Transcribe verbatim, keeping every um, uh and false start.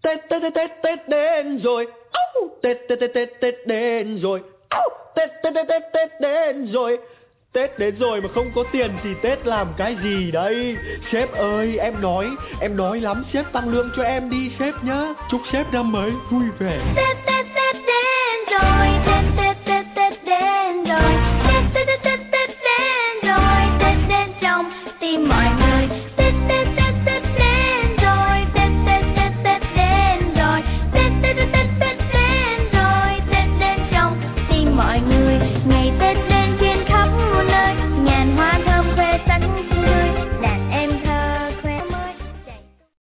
Tết Tết Tết Tết Tết đến rồi. Áo, Tết Tết Tết Tết Tết đến rồi. Áo, Tết Tết Tết Tết Tết đến rồi. Tết đến rồi mà không có tiền thì Tết làm cái gì đây? Sếp ơi, em nói, em nói lắm, sếp tăng lương cho em đi sếp nhá. Chúc sếp năm mới vui vẻ. Tết Tết